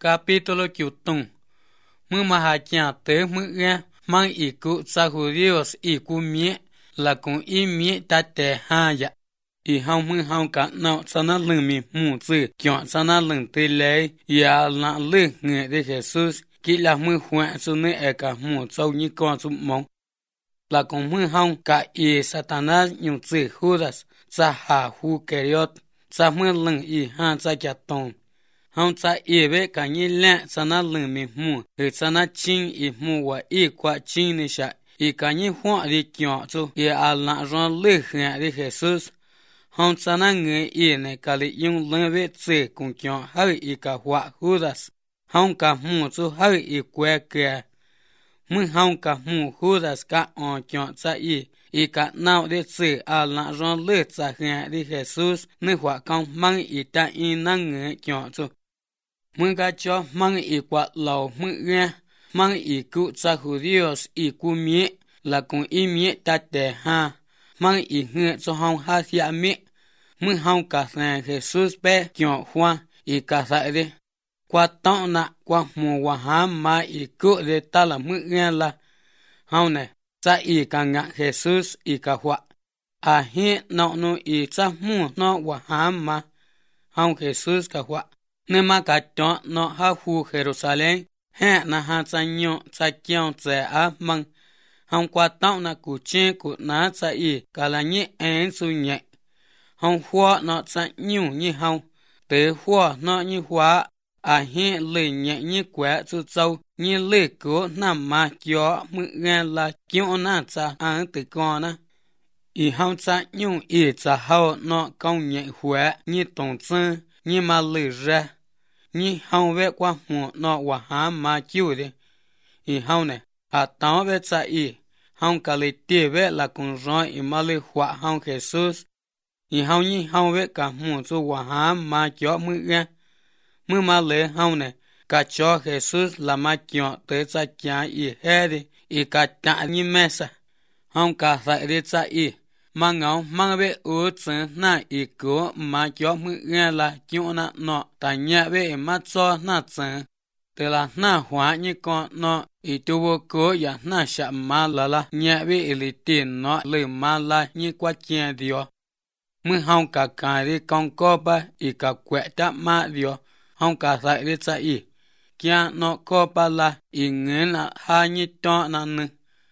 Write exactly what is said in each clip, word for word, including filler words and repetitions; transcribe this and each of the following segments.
capítulo quiutung. Mu mahakia te mu ya mang iku sa judíos iku mie la con i mie ta te ha ya. I hong mu hong ka no sana lưng mi mu zi kyon sana lưng te le ya la lưng nge de Jesus ki la mu huan su ne e ka mu châu ni con su mong. La con mu hong ka i Satanás nyu zi Judas sa ha hu keriot sa mu lưng i ha sa kya tong. Hong sa i ve ka ni le sana lưng mi mu e sana chin i mu wa i kwa chin ni sha i ka ni huan ri kyon su i a la ron le hne de Jesus. Hong sana nge i ne ka li yung lưng ve zi kung kyon hai i ka hua Judas. Hong ka mu su hai i kwe kwe. Mu hong ka mu Judas ka on kyon sa i i ka nao de zi a la ron le sa hne de Jesus ne hua kong mang i ta i na nge kyon su. Mu ka cho mang i kwa lau mu nge mang i ku sa judíos i ku mie la kung i mie ta te ha. Mang i nge cho hong ha thia mie. Mu hong ka san Jesus pe kyon hua i ka sa de. Qua tông na qua mùa hoa há mà i cụ de ta la mu nge la. Hong ne sa i ka nga Jesus i ka hua. A hi no no i sa mu no hoa há mà. Hong Jesus ka hua. Ne ma ka chọn no ha hu Jerusalem. He na ha sa nyo sa kion tse a mang. Hong qua tông na ku chen ku na sa i ka la nye en su nye. Hong hua no sa nyu nyi hong. Te hua no nyi hua. A hi le nye nyi kwe su châu. Nyi le ku na ma kyo mu nge la kyo na sa an te kon na. I hong sa nyu i sa hao no kong nye hue nyi tong tsen. Nyi ma le re. Nyi hong ve qua mu no wa ha ma kyu de. I hong ne. A tao ve sa i. Hong ka le ti ve la kong ron i ma le hua hong Jesus. I hong nyi hong ve ka mu su wa ha ma kyo mu nge. Mu ma le hong ne. Ka cho Jesus la ma kyo te sa kya i he de. I ka ta nyi mesa. Hong ka sa de sa i. Ma ngao mang ve u tsen na i ku ma kyo mu nge la kyo na no. Ta nye ve ma cho na tsen. Te la na hua nyi kon no. I tu wo ku ya na sha ma la la. Nye ve ili ti no le ma la nyi kwa kien dio. Mu hong ka ka de kong ko pa i ka kwe ta ma dio. Hong ka sa de sa i. Kia no ko pa la i nge na ha nyi to na nu.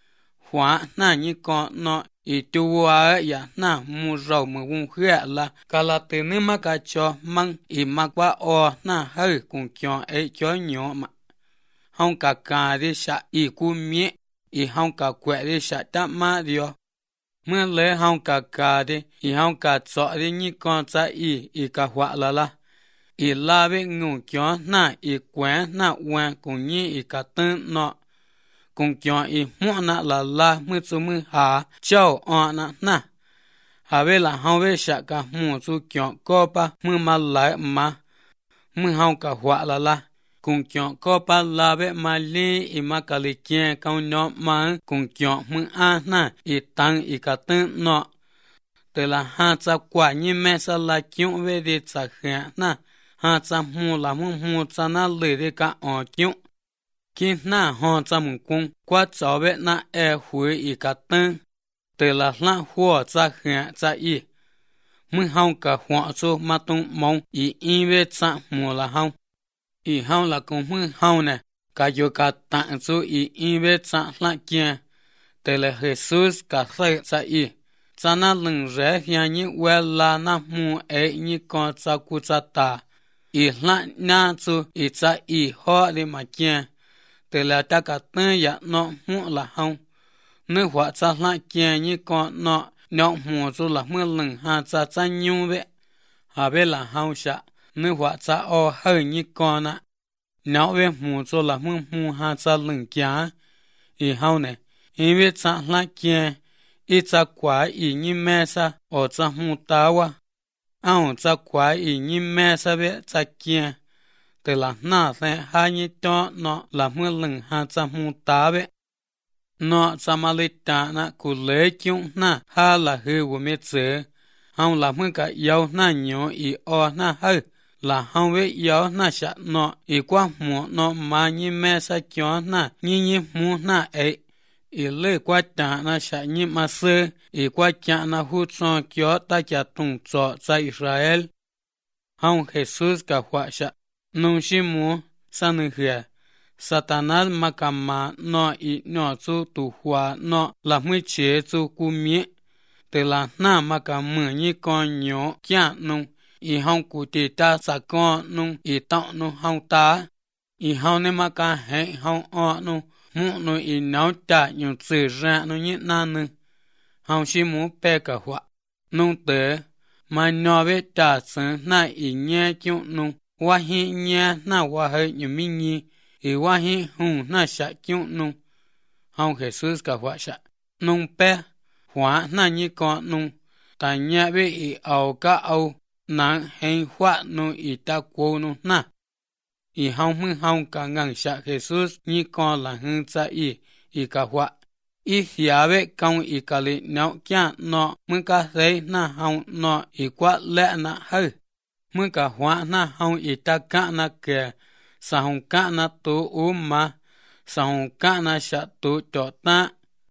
Hua na nyi kon no. I tu wa ya na mu rau mu wung hue la. Ka la te ne ma ka cho mang i ma kwa o na hơi kung kyo e cho nyo ma. Hong ka ka de sha i ku mie. I hong ka kwe de sha ta ma dio. Mưa lễ hong ka ka de. I hong ka cho de nyi kon sa i. I ka hua la la. I la ve ngu kyo na i kwen na wen kung nyi i ka ten no. Kung kyo i mu na la la mu su mu ha chao on na na. Ha ve la hong ve sha ka mu su kyo ko pa mu ma la ma. Mu hong ka hua la la. Kung kyo ko pa la ve ma li i ma ka li kien kong no ma kung kyo mu a na i tang i ka ten no. Te la ha sa kwa nyi me sa la kyo ve de sa khen na. Ha sa mu la mu mu sa na le de ka on kyo. Ki na hon sa mu kung kwa chao ve na e hui i ka ten. Te la la hua sa khen sa i. Mu hong ka hua su ma tung mong i in ve sa mu la hong. I hong la kung mu hong ne. Ka yo ka tang su i in ve sa la kien. Te le Jesus ka say sa i. Sa na lưng re hiang nyi we la na mu e nyi kon sa ku sa ta. I la na su i sa i ho de ma kien. Te la ta ka ten ya no mu la hong. Ne hua sa la kien nyi kon no. No mu su la mu lưng ha sa sa nyu ve. Ha ve la hong sha. Ne hua sa o hơi nyi kon na. No ve mu su la mu mu ha sa lưng kia. I hong ne. I ve sa la kien. I sa kwa i nyi me sa o sa mu ta wa. Ao sa kwa i nyi me sa ve sa kien. Te la na se ha nyi to no la mu lưng ha sa mu ta ve. No sa ma li ta na ku le kyung na ha la hu wo me tse. Hong la mu ka yau na nyo i o na hơi là hông biết gió na sạ nọ ý qua mùa nọ mà như mẹ sa chó na như như mu na ấy ý lê qua trả na sạ như mà sơ ý qua trả na hút son chó ta chả tung trọ sa Israel hông Jesus cả hoa sạ nông sĩ mu sa nữ hìa Satanas makama no i no chu tu hua no la mui chế chu cu mie từ là na makamu như con nhỏ kia nung i hong cụ tì ta sa con nung i tao nung hong ta i hong ne maka he hong o nung mu nung i nấu ta nhung tự ra nung như na nung hong si mu pe cả hua nung tớ mà no ve ta sơn na i nhẹ chung nung wa hi nhẹ na wa hơi như mi nhi i wa hi hung na sha chung nung hong Jesus cả hua sha nung pe hóa na như con nung ta nhẹ ve i ao ka ao nang hen hua nung i ta quo nung na i hong mưng hong cả ngang sha Jesus như con là hưng cha i i cả hua i hia ve công i cả li nấu kia nọ mưng cả thấy na hong nọ i quá lẹ na hơi mưng cả hua na hong i ta cả na kề sa hong cả na tu u ma sa hong cả na sha tu cho ta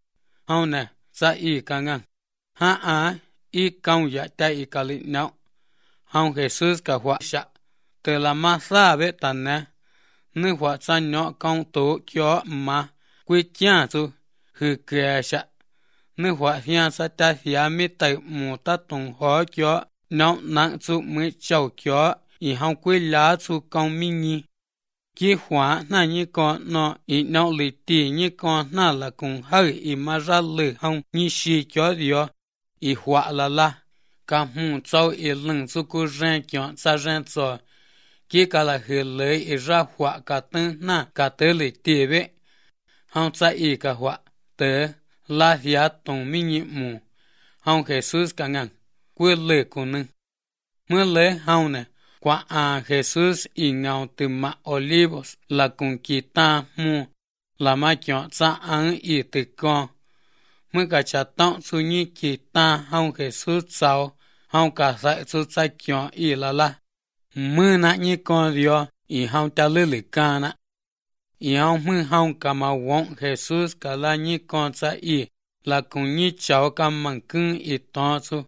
hong nè sa i cả ngang ha a i công ya ta i cả li nấu hong Jesus cả hua sha từ là ma sa ve tan nè nữ hua sa nhỏ công tu cho ma quy chia tu hư kề sạ nữ họa hiang sa ta hia mi tay mù ta tùng hóa cho nấu nặng chu mới chầu cho i hong quy lá chu công mi nhi ki hóa na như con nọ i nấu lì tì như con na là cùng hơi i ma ra lử hong như xì cho dio i họa là la cả mù châu i lưng chu cu ren chọn sa ren cho ki cả là hư lấy i ra họa cả tên na cả tớ lì tì ve hong sa i cả họa tớ la hia tông mi nhị mù hong Jesus cả ngang quê lệ của nưng mưa lễ hong nè qua à Jesus i ngào từ mạ Olivos là cùng kỳ ta mù là mà chọn ra ăn i từ con mưa cả cha tông su như kỳ ta hong Jesus sao hong cả dạy su sa chọn i là la mưa nãy như con dio i hong ta lư lử ca nè i hong mưa hong cả mà wong Jesus cả la như con sa i là cùng như cháu cả măng cưng i to su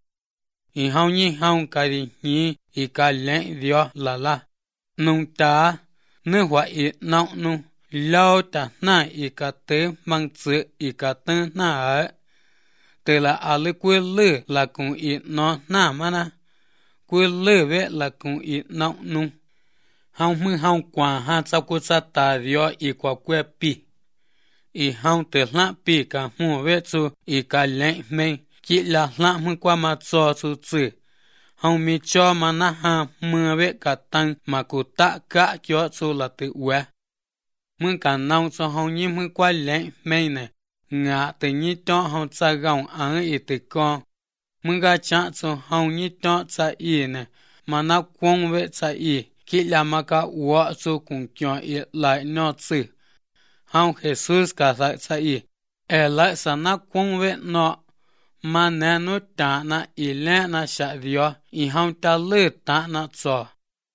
i hong như hong cả đi như i cả lẽ dio là la nung ta nữ hoa i nọng nung lâu ta na i cả tế măng chữ i cả tên na ở từ là à lư quê lư là cùng i nó na mà na quê lư vẽ là cùng i nọng nung hong mưa hong quả ha sao cô sa ta dio i quả quê pi i hong từ lạ pi cả mua vẽ su i cả lẽ men chỉ là lạ mưa qua mà cho su chữ hong mi cho mà na ha mưa vẽ cả tăng mà cụ tạ cả cho su là tự uế mưa cả nông cho hong như mưa qua lẽ men này ngã từ như cho hong sa gọng ăn i từ con mưa cả chả cho hong như cho sa i này mà na quăng vẽ sa i khi làm mà cả uất số cùng chọn i lại nó chữ hong Jesus cả dạy sa i e lại sa na quăng vẽ nó mà nè nó ta na i lẽ na sa dio i hong ta lư ta na cho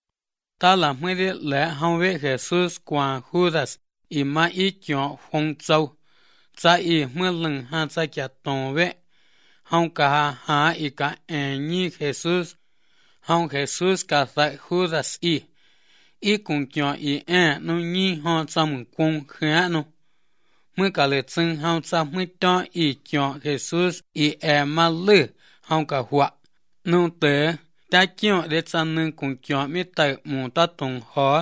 ta làm mới đi lẽ hong vẽ Jesus qua Judas i mà i chọn phong châu sa i mới lưng ha sa chả tông vẽ hong cả ha i cả en như Jesus hong Jesus cả dạy Judas i i cùng cho i e nó nhi ho trong cùng khá nó mới cả lệ chân hong sa mới cho i cho Jesus i e mà lư hong cả họa nó tế ta cho để chân nâng cùng cho mi tại mù ta tông hóa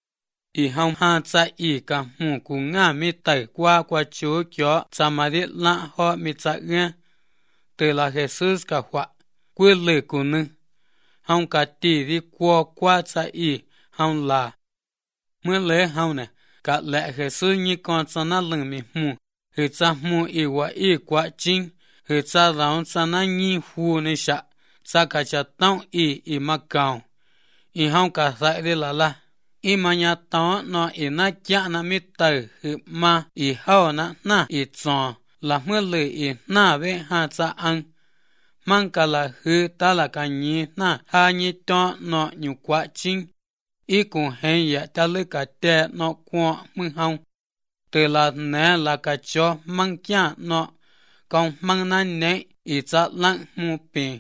i hong ha sa i cả mù cùng ngã mi tại qua qua chỗ cho sa mà đi lạ ho mi sa nghe từ là Jesus cả họa quê lệ của nâng hong cả tì đi qua qua sa i hong là mưa lễ hong nè cả lẽ Jesus như con sa na lưng mi mù hư cha mù i wa i quá chính hư cha rong sa na nhi hu nè sa sa cả cha tông i i ma cao i hong cả dạy đi là la i mà nhà tao nó i na cha na mi tử hư ma i hao na na i chọn là mưa lễ i na ve ha cha ăn mang cả là hư ta là cả nhí na ha nhí to nó nhiều quá chính ý cũng hẹn ya ta lấy cả tè nó qua mưa hông từ là nè là cả cho mang kia nó còn mang nan nè ý cha lăng mu bì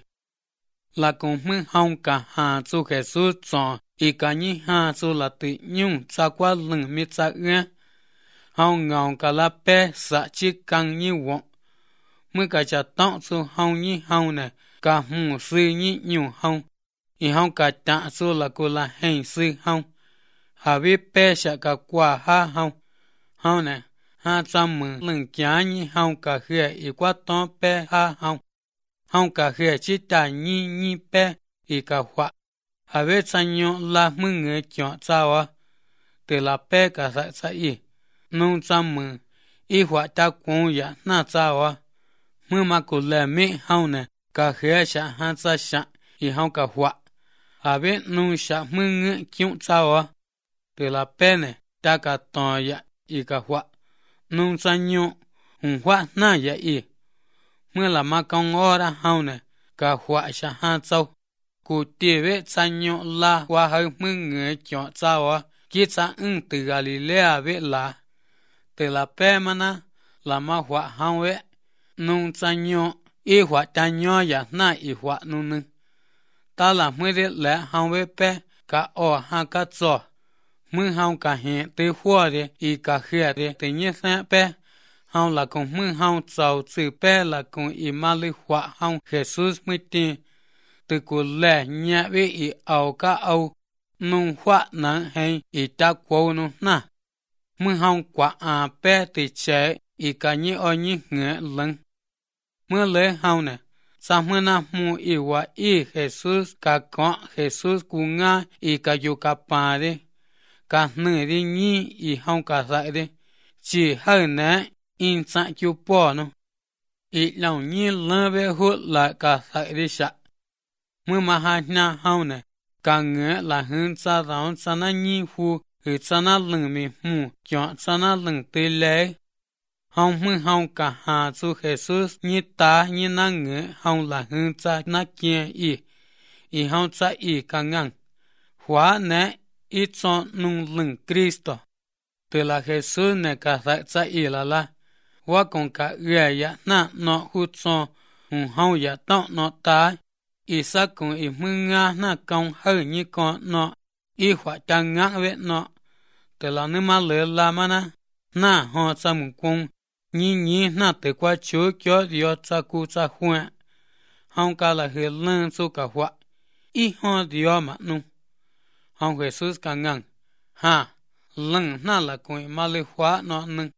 là cùng mưa hông cả hà chú kẻ số chọn ý cả nhị hà chú là tự nhung cha qua lưng mi cha ưa hông ngào cả là bé sa chỉ căng như vọng mưa cả cha tao chú hông như hông nè cả mù sư như nhiều hông ý hông cả tạ chú là cô là hành sư hông hà vi bé sẽ cả qua ha hông hông nè ha cha mừng lưng kia như hông cả khía ý qua tao bé ha hông hông cả khía chỉ ta như như bé ý cả hoa hà vi cha nhọ là mừng người chọn cha wa từ là bé cả sa sa ý nông cha mừng ý hoa ta cũng ya na cha wa mưa mà cô lệ mẹ hông nè cả khía sẽ ha cha sẽ ý hông cả hoa hà vi nông sẽ mừng người chọn cha wa từ là bé nè ta cả tòn ya ý cả hoa nông cha nhọ hùng hoa na ya ý mưa là mà con ngõ ra hông nè cả hoa sẽ ha châu cụ tiề với cha nhọ là hoa hơi mừng người chọn cha wa kia cha ứng từ Galilea với là từ là bé mà na là mà hoa hông với nông cha nhọ ý hoa ta nhọ ya na ý hoa nông nương ta là mới để lẽ hông với bé cả ở ha cả cho mưa hông cả hiện từ hoa đi ý cả khía đi tự nhiên sẽ bé hông là cùng mưa hông giàu từ bé là cùng ý mà lý hoa hông Jesus mới tin từ cổ lẽ nhẹ với ý ảo cả ảo nông hoa nắng hay ý ta quâu nông na mưa hông quả à bé từ trẻ ý cả như ở như ngỡ lưng mưa lễ hông nè sao mưa na mu ý hoa ý Jesus cả con Jesus cũng ngã ý cả dù cả bà đi cả nửa đi nhí ý hông cả dạy đi chỉ hơn nè in sẵn chú bò nó ý lòng nhí lơ bê hút lại cả dạy đi sạ mưa mà hai na hông nè cả ngỡ là hơn cha rõng cha na nhí hù hư cha na lưng mì mù chọn cha na lưng tê lê hông mưa hông cả hà chú Jesus nhí ta nhí na ngỡ hông là hơn cha na kia ý ý hông cha ý cả ngang hóa nè ý chọn nung lưng Cristo từ là Jesus nè cả dạy cha ý là la hóa còn cả ghé ya na nó hút chọn hùng hông ya tao nó ta ý sa cùng ý mưa nga na công hơi như con nó ý hóa cha ngã với nó từ là nếu mà lỡ la mà na na họ cha mùng cung nhí nhí na từ qua chúa cho điều cha cu cha hoa hông cả là hơi lưng số cả hoa ý họ điều mà nung hông Jesus cả ngang ha lưng na là cùng mà lỡ hoa nó nung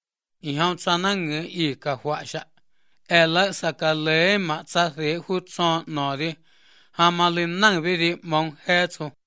ý hông cha na ngỡ ý cả hoa sa ela sa cả lệ mà cha thế hút cho nó đi hà mà lên năng với đi mong hết cho